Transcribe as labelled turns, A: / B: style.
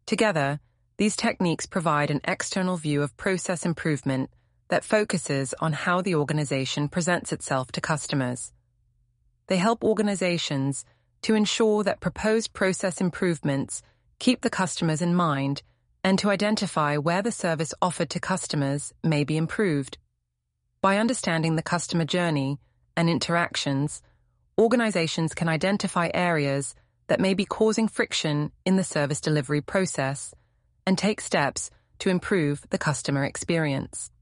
A: Together, these techniques provide an external view of process improvement that focuses on how the organization presents itself to customers. They help organizations to ensure that proposed process improvements keep the customers in mind and to identify where the service offered to customers may be improved. By understanding the customer journey and interactions, organizations can identify areas that may be causing friction in the service delivery process and take steps to improve the customer experience.